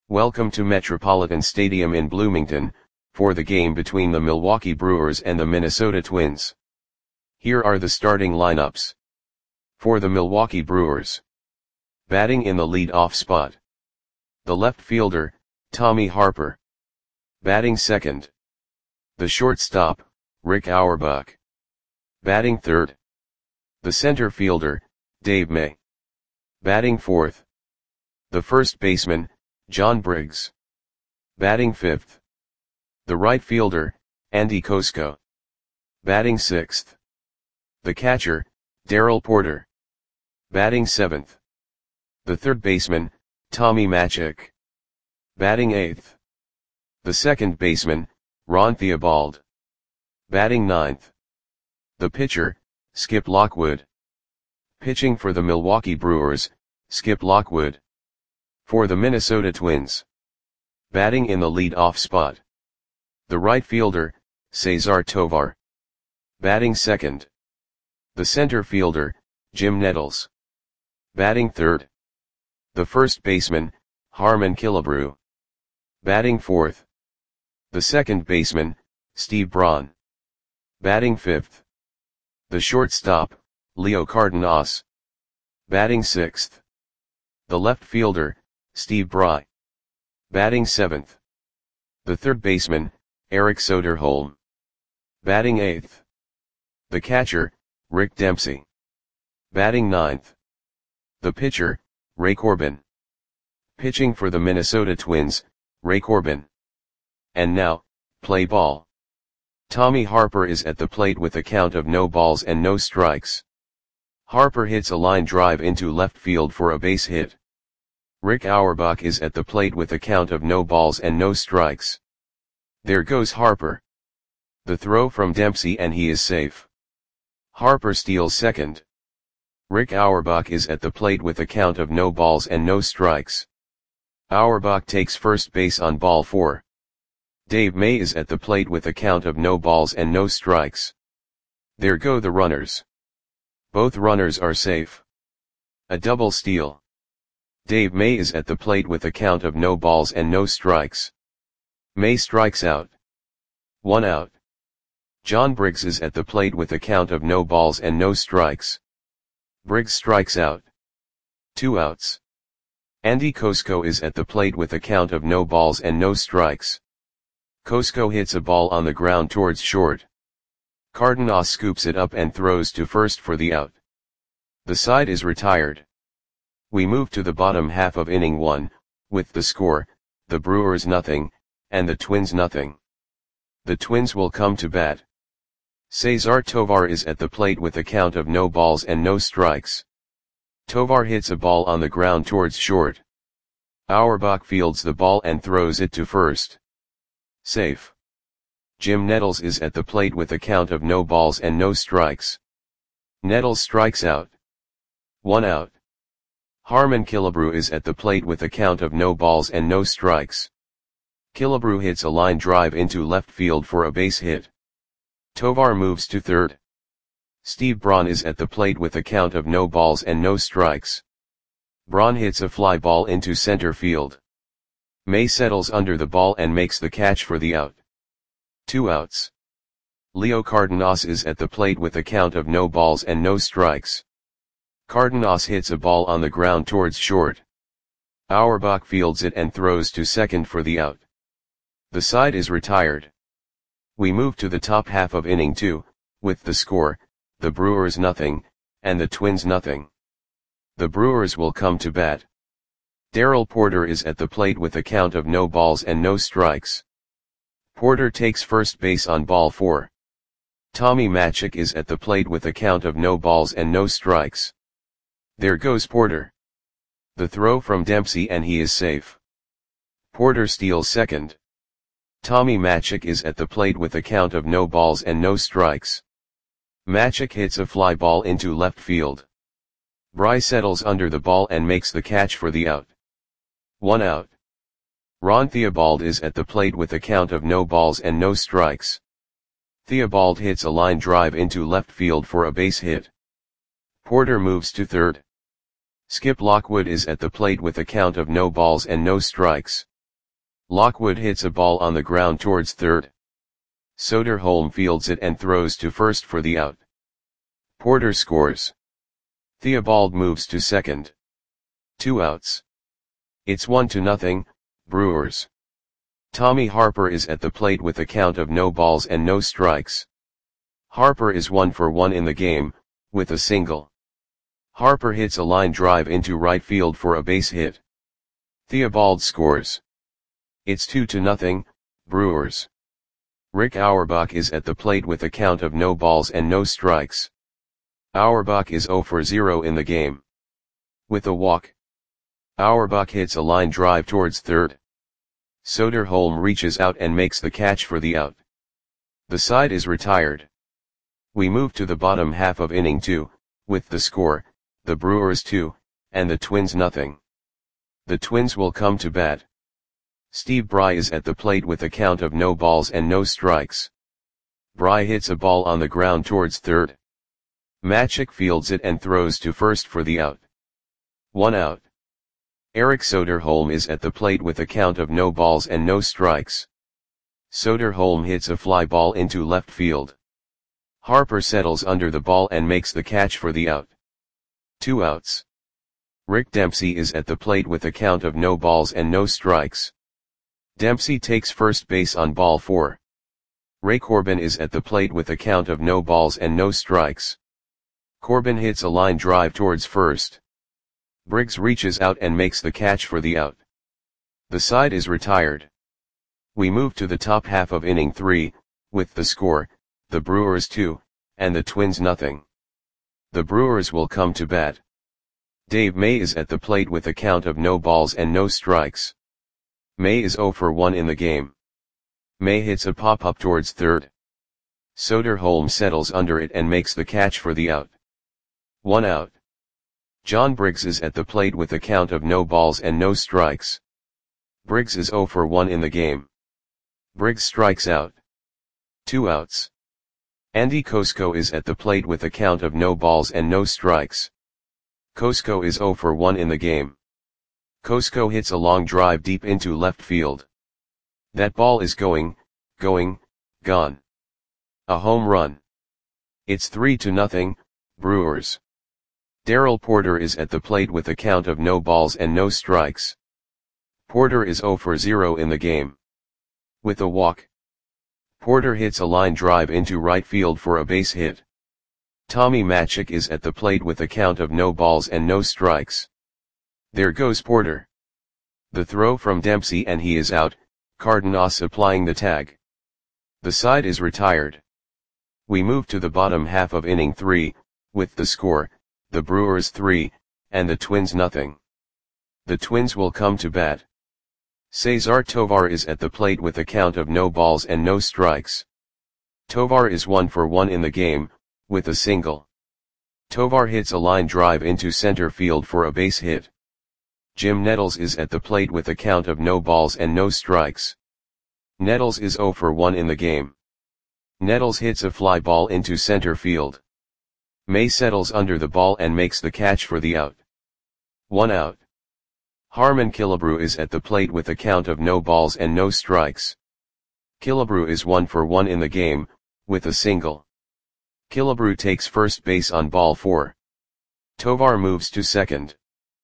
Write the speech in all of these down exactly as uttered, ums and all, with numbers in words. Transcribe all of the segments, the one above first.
Welcome to Metropolitan Stadium in Bloomington, for the game between the Milwaukee Brewers and the Minnesota Twins. Here are the starting lineups. For the Milwaukee Brewers. Batting in the lead-off spot. The left fielder, Tommy Harper. Batting second. The shortstop, Rick Auerbach. Batting third. The center fielder, Dave May. Batting fourth. The first baseman, John Briggs. Batting fifth. The right fielder, Andy Kosko. Batting sixth. The catcher, Darrell Porter. Batting seventh. The third baseman, Tommy Matzek. Batting eighth. The second baseman, Ron Theobald. Batting ninth. The pitcher, Skip Lockwood. Pitching for the Milwaukee Brewers, Skip Lockwood. For the Minnesota Twins. Batting in the lead-off spot. The right fielder, Cesar Tovar. Batting second. The center fielder, Jim Nettles. Batting third. The first baseman, Harmon Killebrew. Batting fourth. The second baseman, Steve Braun. Batting fifth. The shortstop, Leo Cardenas. Batting sixth. The left fielder, Steve Bry. Batting seventh. The third baseman, Eric Soderholm. Batting eighth. The catcher, Rick Dempsey. Batting ninth. The pitcher, Ray Corbin. Pitching for the Minnesota Twins, Ray Corbin. And now, play ball. Tommy Harper is at the plate with a count of no balls and no strikes. Harper hits a line drive into left field for a base hit. Rick Auerbach is at the plate with a count of no balls and no strikes. There goes Harper. The throw from Dempsey and he is safe. Harper steals second. Rick Auerbach is at the plate with a count of no balls and no strikes. Auerbach takes first base on ball four. Dave May is at the plate with a count of no balls and no strikes. There go the runners. Both runners are safe. A double steal. Dave May is at the plate with a count of no balls and no strikes. May strikes out. One out. John Briggs is at the plate with a count of no balls and no strikes. Briggs strikes out. Two outs. Andy Kosko is at the plate with a count of no balls and no strikes. Kosko hits a ball on the ground towards short. Cardenas scoops it up and throws to first for the out. The side is retired. We move to the bottom half of inning one, with the score, the Brewers nothing, and the Twins nothing. The Twins will come to bat. Cesar Tovar is at the plate with a count of no balls and no strikes. Tovar hits a ball on the ground towards short. Auerbach fields the ball and throws it to first. Safe. Jim Nettles is at the plate with a count of no balls and no strikes. Nettles strikes out. One out. Harmon Killebrew is at the plate with a count of no balls and no strikes. Killebrew hits a line drive into left field for a base hit. Tovar moves to third. Steve Braun is at the plate with a count of no balls and no strikes. Braun hits a fly ball into center field. May settles under the ball and makes the catch for the out. Two outs. Leo Cardenas is at the plate with a count of no balls and no strikes. Cardenas hits a ball on the ground towards short. Auerbach fields it and throws to second for the out. The side is retired. We move to the top half of inning two, with the score, the Brewers nothing, and the Twins nothing. The Brewers will come to bat. Darrell Porter is at the plate with a count of no balls and no strikes. Porter takes first base on ball four. Tommy Matzek is at the plate with a count of no balls and no strikes. There goes Porter. The throw from Dempsey and he is safe. Porter steals second. Tommy Matzek is at the plate with a count of no balls and no strikes. Matzek hits a fly ball into left field. Bry settles under the ball and makes the catch for the out. One out. Ron Theobald is at the plate with a count of no balls and no strikes. Theobald hits a line drive into left field for a base hit. Porter moves to third. Skip Lockwood is at the plate with a count of no balls and no strikes. Lockwood hits a ball on the ground towards third. Soderholm fields it and throws to first for the out. Porter scores. Theobald moves to second. Two outs. It's one to nothing, Brewers. Tommy Harper is at the plate with a count of no balls and no strikes. Harper is one for one in the game, with a single. Harper hits a line drive into right field for a base hit. Theobald scores. It's two to nothing, Brewers. Rick Auerbach is at the plate with a count of no balls and no strikes. Auerbach is zero for zero in the game. With a walk. Auerbach hits a line drive towards third. Soderholm reaches out and makes the catch for the out. The side is retired. We move to the bottom half of inning two, with the score, the Brewers two, and the Twins nothing. The Twins will come to bat. Steve Bry is at the plate with a count of no balls and no strikes. Bry hits a ball on the ground towards third. Matchik fields it and throws to first for the out. One out. Eric Soderholm is at the plate with a count of no balls and no strikes. Soderholm hits a fly ball into left field. Harper settles under the ball and makes the catch for the out. Two outs. Rick Dempsey is at the plate with a count of no balls and no strikes. Dempsey takes first base on ball four. Ray Corbin is at the plate with a count of no balls and no strikes. Corbin hits a line drive towards first. Briggs reaches out and makes the catch for the out. The side is retired. We move to the top half of inning three, with the score, the Brewers two, and the Twins nothing. The Brewers will come to bat. Dave May is at the plate with a count of no balls and no strikes. May is zero for one in the game. May hits a pop-up towards third. Soderholm settles under it and makes the catch for the out. One out. John Briggs is at the plate with a count of no balls and no strikes. Briggs is zero for one in the game. Briggs strikes out. Two outs. Andy Kosko is at the plate with a count of no balls and no strikes. Kosko is zero for one in the game. Kosko hits a long drive deep into left field. That ball is going, going, gone. A home run. It's three to nothing, Brewers. Darrell Porter is at the plate with a count of no balls and no strikes. Porter is zero for zero in the game. With a walk. Porter hits a line drive into right field for a base hit. Tommy Matchik is at the plate with a count of no balls and no strikes. There goes Porter. The throw from Dempsey and he is out, Cardenas applying the tag. The side is retired. We move to the bottom half of inning three, with the score, the Brewers three, and the Twins nothing. The Twins will come to bat. Cesar Tovar is at the plate with a count of no balls and no strikes. Tovar is one for one in the game, with a single. Tovar hits a line drive into center field for a base hit. Jim Nettles is at the plate with a count of no balls and no strikes. Nettles is zero for one in the game. Nettles hits a fly ball into center field. May settles under the ball and makes the catch for the out. One out. Harmon Killebrew is at the plate with a count of no balls and no strikes. Killebrew is one for one in the game, with a single. Killebrew takes first base on ball four. Tovar moves to second.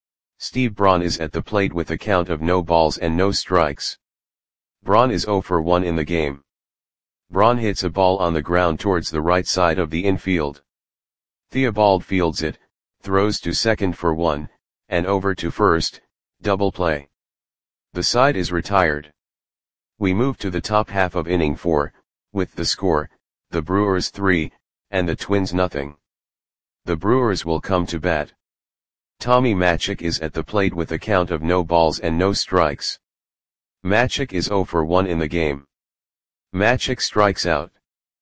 Steve Braun is at the plate with a count of no balls and no strikes. Braun is zero for one in the game. Braun hits a ball on the ground towards the right side of the infield. Theobald fields it, throws to second for one, and over to first, double play. The side is retired. We move to the top half of inning four, with the score, the Brewers three, and the Twins nothing. The Brewers will come to bat. Tommy Matchik is at the plate with a count of no balls and no strikes. Matchik is zero for one in the game. Matchik strikes out.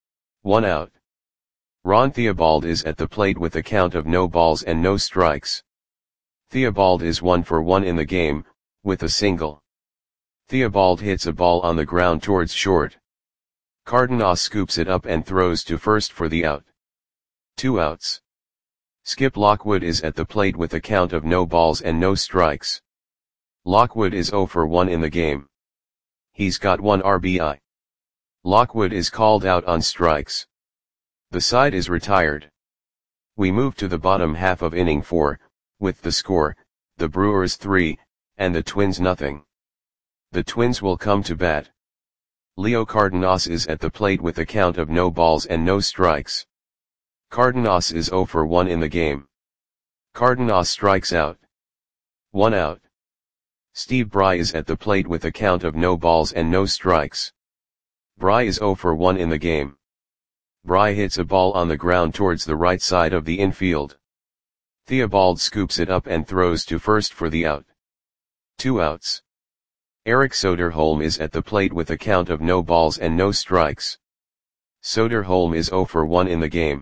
One out. Ron Theobald is at the plate with a count of no balls and no strikes. Theobald is one for one in the game, with a single. Theobald hits a ball on the ground towards short. Cardenas scoops it up and throws to first for the out. Two outs. Skip Lockwood is at the plate with a count of no balls and no strikes. Lockwood is zero for one in the game. He's got one R B I. Lockwood is called out on strikes. The side is retired. We move to the bottom half of inning four, with the score, the Brewers three, and the Twins nothing. The Twins will come to bat. Leo Cardenas is at the plate with a count of no balls and no strikes. Cardenas is zero for one in the game. Cardenas strikes out. One out. Steve Bry is at the plate with a count of no balls and no strikes. Bry is zero for one in the game. Bry hits a ball on the ground towards the right side of the infield. Theobald scoops it up and throws to first for the out. Two outs. Eric Soderholm is at the plate with a count of no balls and no strikes. Soderholm is zero for one in the game.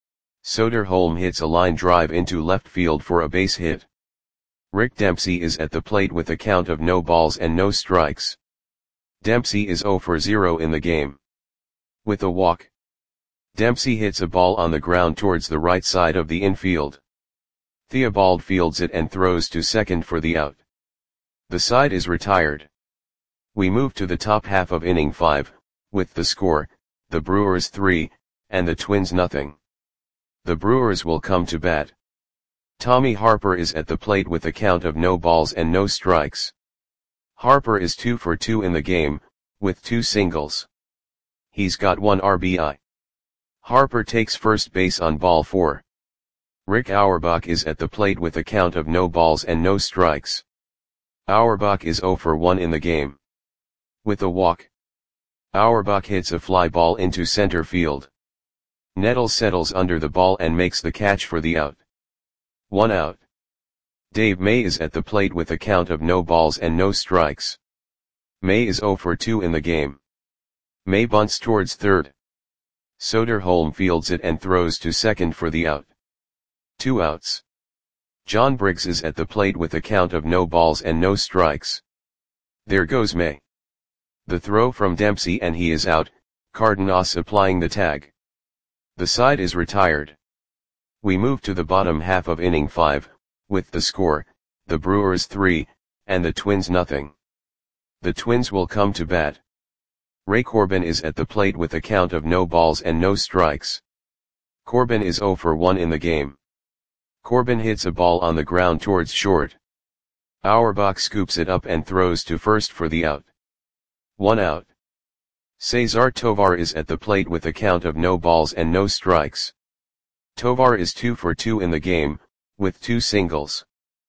Soderholm hits a line drive into left field for a base hit. Rick Dempsey is at the plate with a count of no balls and no strikes. Dempsey is zero for zero in the game. With a walk, Dempsey hits a ball on the ground towards the right side of the infield. Theobald fields it and throws to second for the out. The side is retired. We move to the top half of inning five, with the score, the Brewers three, and the Twins nothing. The Brewers will come to bat. Tommy Harper is at the plate with a count of no balls and no strikes. Harper is two for two in the game, with two singles. He's got one R B I. Harper takes first base on ball four. Rick Auerbach is at the plate with a count of no balls and no strikes. Auerbach is zero for one in the game. With a walk, Auerbach hits a fly ball into center field. Nettles settles under the ball and makes the catch for the out. One out. Dave May is at the plate with a count of no balls and no strikes. May is zero for two in the game. May bunts towards third. Soderholm fields it and throws to second for the out. Two outs. John Briggs is at the plate with a count of no balls and no strikes. There goes May. The throw from Dempsey and he is out, Cardenas applying the tag. The side is retired. We move to the bottom half of inning five, with the score, the Brewers three, and the Twins nothing. The Twins will come to bat. Ray Corbin is at the plate with a count of no balls and no strikes. Corbin is zero for one in the game. Corbin hits a ball on the ground towards short. Auerbach scoops it up and throws to first for the out. One out. Cesar Tovar is at the plate with a count of no balls and no strikes. Tovar is two for two in the game, with two singles.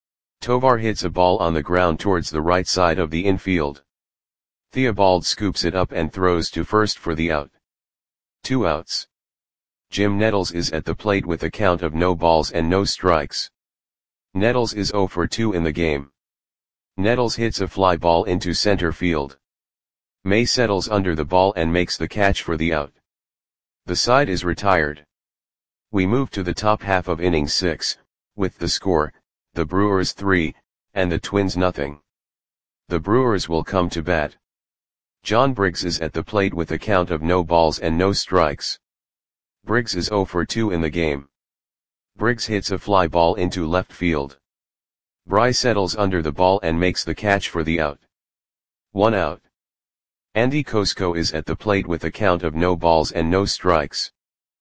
Tovar hits a ball on the ground towards the right side of the infield. Theobald scoops it up and throws to first for the out. Two outs. Jim Nettles is at the plate with a count of no balls and no strikes. Nettles is zero for two in the game. Nettles hits a fly ball into center field. May settles under the ball and makes the catch for the out. The side is retired. We move to the top half of inning six, with the score, the Brewers three, and the Twins nothing. The Brewers will come to bat. John Briggs is at the plate with a count of no balls and no strikes. Briggs is zero for two in the game. Briggs hits a fly ball into left field. Bry settles under the ball and makes the catch for the out. One out. Andy Kosko is at the plate with a count of no balls and no strikes.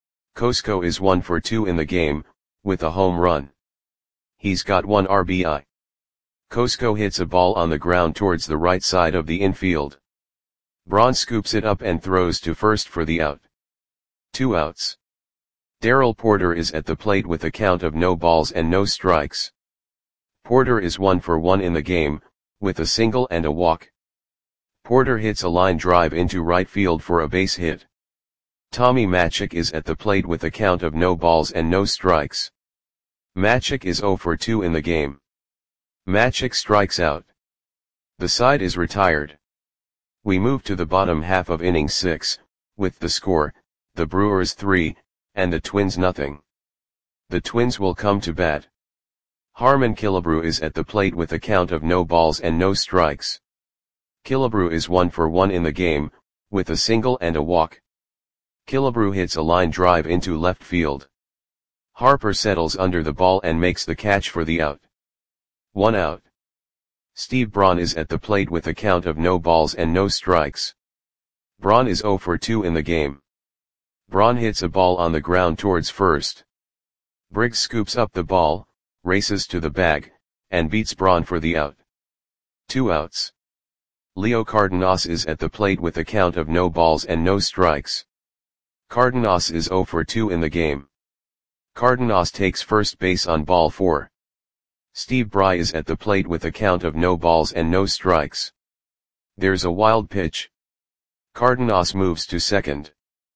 Kosko is one for two in the game, with a home run. He's got one R B I. Kosko hits a ball on the ground towards the right side of the infield. Braun scoops it up and throws to first for the out. Two outs. Darrell Porter is at the plate with a count of no balls and no strikes. Porter is one for one in the game, with a single and a walk. Porter hits a line drive into right field for a base hit. Tommy Matzek is at the plate with a count of no balls and no strikes. Matzek is zero for two in the game. Matzek strikes out. The side is retired. We move to the bottom half of inning six, with the score, the Brewers three, and the Twins nothing. The Twins will come to bat. Harmon Killebrew is at the plate with a count of no balls and no strikes. Killebrew is one for one in the game, with a single and a walk. Killebrew hits a line drive into left field. Harper settles under the ball and makes the catch for the out. One out. Steve Braun is at the plate with a count of no balls and no strikes. Braun is zero for two in the game. Braun hits a ball on the ground towards first. Briggs scoops up the ball, races to the bag, and beats Braun for the out. Two outs. Leo Cardenas is at the plate with a count of no balls and no strikes. Cardenas is zero for two in the game. Cardenas takes first base on ball four. Steve Bry is at the plate with a count of no balls and no strikes. There's a wild pitch. Cardenas moves to second.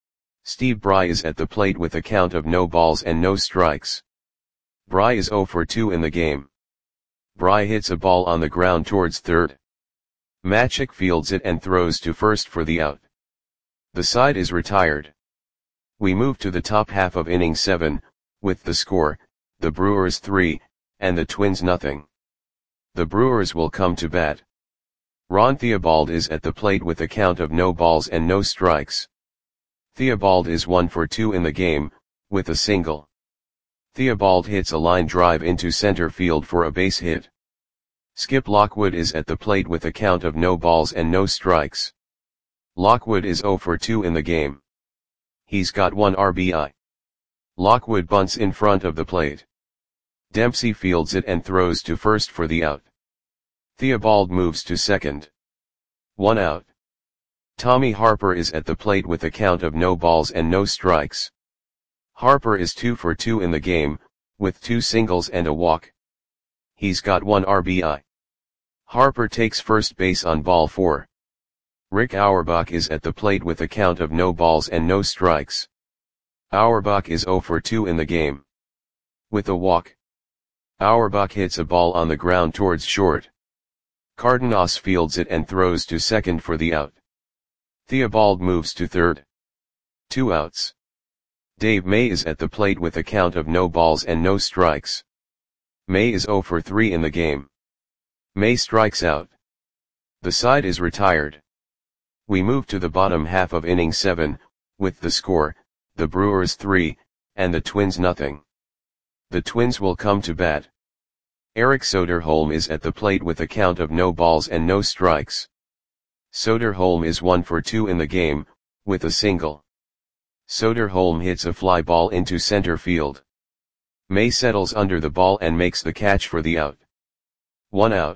Steve Bry is at the plate with a count of no balls and no strikes. Bry is zero for two in the game. Bry hits a ball on the ground towards third. Matchik fields it and throws to first for the out. The side is retired. We move to the top half of inning seven, with the score, the Brewers three, and the Twins nothing. The Brewers will come to bat. Ron Theobald is at the plate with a count of no balls and no strikes. Theobald is one for two in the game, with a single. Theobald hits a line drive into center field for a base hit. Skip Lockwood is at the plate with a count of no balls and no strikes. Lockwood is zero for two in the game. He's got one R B I. Lockwood bunts in front of the plate. Dempsey fields it and throws to first for the out. Theobald moves to second. One out. Tommy Harper is at the plate with a count of no balls and no strikes. Harper is two for two in the game, with two singles and a walk. He's got one R B I. Harper takes first base on ball four. Rick Auerbach is at the plate with a count of no balls and no strikes. Auerbach is zero for two in the game. With a walk. Auerbach hits a ball on the ground towards short. Cardenas fields it and throws to second for the out. Theobald moves to third. Two outs. Dave May is at the plate with a count of no balls and no strikes. May is zero for three in the game. May strikes out. The side is retired. We move to the bottom half of inning seven, with the score, the Brewers three, and the Twins nothing. The Twins will come to bat. Eric Soderholm is at the plate with a count of no balls and no strikes. Soderholm is one for two in the game, with a single. Soderholm hits a fly ball into center field. May settles under the ball and makes the catch for the out. One out.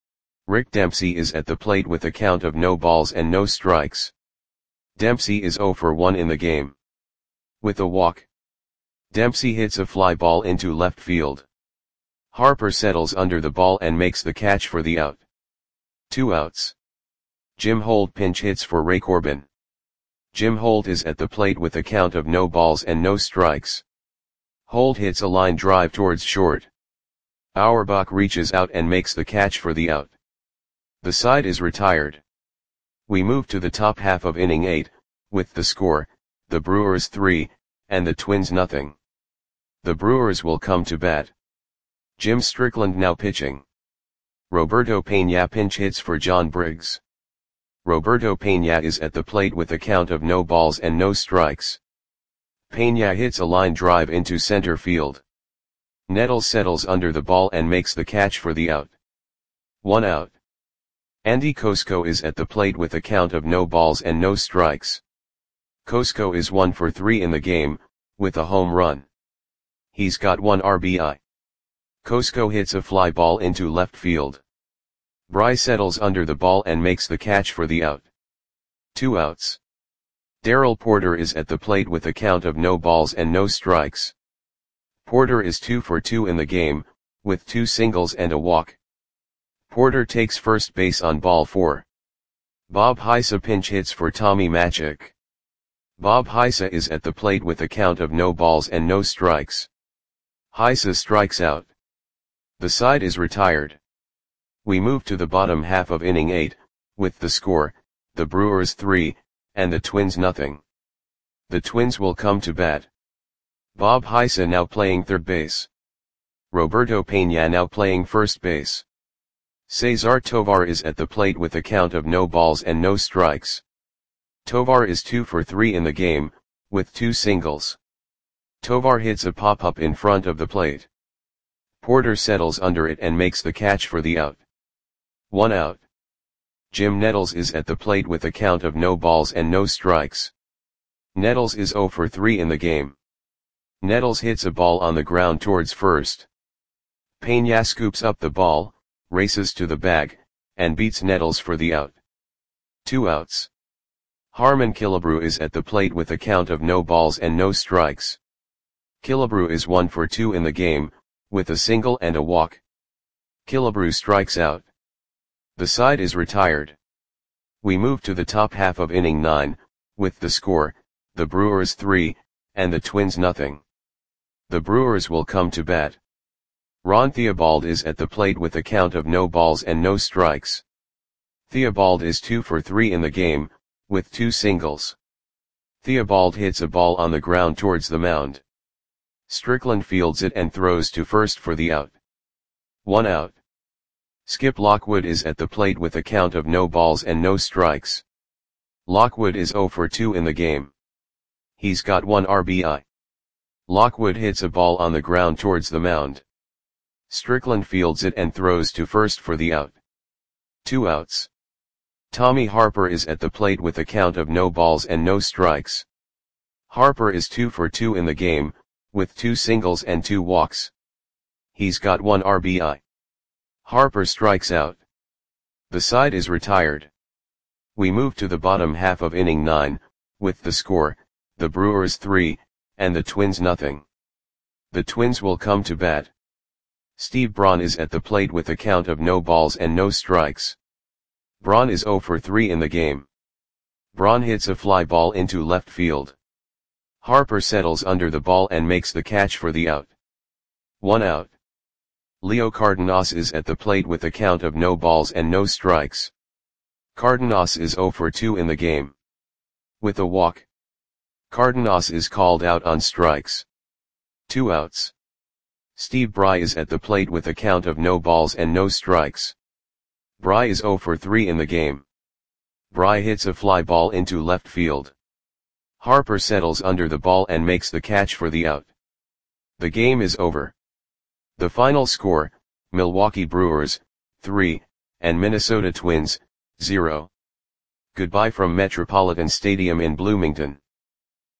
Rick Dempsey is at the plate with a count of no balls and no strikes. Dempsey is zero for one in the game. With a walk. Dempsey hits a fly ball into left field. Harper settles under the ball and makes the catch for the out. Two outs. Jim Holt pinch hits for Ray Corbin. Jim Holt is at the plate with a count of no balls and no strikes. Holt hits a line drive towards short. Auerbach reaches out and makes the catch for the out. The side is retired. We move to the top half of inning eight, with the score, the Brewers three, and the Twins nothing. The Brewers will come to bat. Jim Strickland now pitching. Roberto Peña pinch hits for John Briggs. Roberto Peña is at the plate with a count of no balls and no strikes. Peña hits a line drive into center field. Nettles settles under the ball and makes the catch for the out. One out. Andy Kosko is at the plate with a count of no balls and no strikes. Kosko is one for three in the game, with a home run. He's got one R B I. Kosko hits a fly ball into left field. Bry settles under the ball and makes the catch for the out. Two outs. Darrell Porter is at the plate with a count of no balls and no strikes. Porter is two for two in the game, with two singles and a walk. Porter takes first base on ball four. Bob Heisa pinch hits for Tommy Matchik. Bob Heisa is at the plate with a count of no balls and no strikes. Heisa strikes out. The side is retired. We move to the bottom half of inning eight, with the score, the Brewers three, and the Twins nothing. The Twins will come to bat. Bob Heisa now playing third base. Roberto Peña now playing first base. Cesar Tovar is at the plate with a count of no balls and no strikes. Tovar is two for three in the game, with two singles. Tovar hits a pop-up in front of the plate. Porter settles under it and makes the catch for the out. One out. Jim Nettles is at the plate with a count of no balls and no strikes. Nettles is zero for three in the game. Nettles hits a ball on the ground towards first. Peña scoops up the ball, races to the bag, and beats Nettles for the out. Two outs. Harmon Killebrew is at the plate with a count of no balls and no strikes. Killebrew is one for two in the game, with a single and a walk. Killebrew strikes out. The side is retired. We move to the top half of inning nine, with the score, the Brewers three, and the Twins nothing. The Brewers will come to bat. Ron Theobald is at the plate with a count of no balls and no strikes. Theobald is two for three in the game, with two singles. Theobald hits a ball on the ground towards the mound. Strickland fields it and throws to first for the out. One out. Skip Lockwood is at the plate with a count of no balls and no strikes. Lockwood is zero for two in the game. He's got one R B I. Lockwood hits a ball on the ground towards the mound. Strickland fields it and throws to first for the out. Two outs. Tommy Harper is at the plate with a count of no balls and no strikes. Harper is two for two in the game, with two singles and two walks. He's got one R B I. Harper strikes out. The side is retired. We move to the bottom half of inning nine, with the score, the Brewers three, and the Twins nothing. The Twins will come to bat. Steve Braun is at the plate with a count of no balls and no strikes. Braun is zero for three in the game. Braun hits a fly ball into left field. Harper settles under the ball and makes the catch for the out. One out. Leo Cardenas is at the plate with a count of no balls and no strikes. Cardenas is zero for two in the game. With a walk. Cardenas is called out on strikes. Two outs. Steve Bry is at the plate with a count of no balls and no strikes. Bry is zero for three in the game. Bry hits a fly ball into left field. Harper settles under the ball and makes the catch for the out. The game is over. The final score, Milwaukee Brewers, three, and Minnesota Twins, zero. Goodbye from Metropolitan Stadium in Bloomington.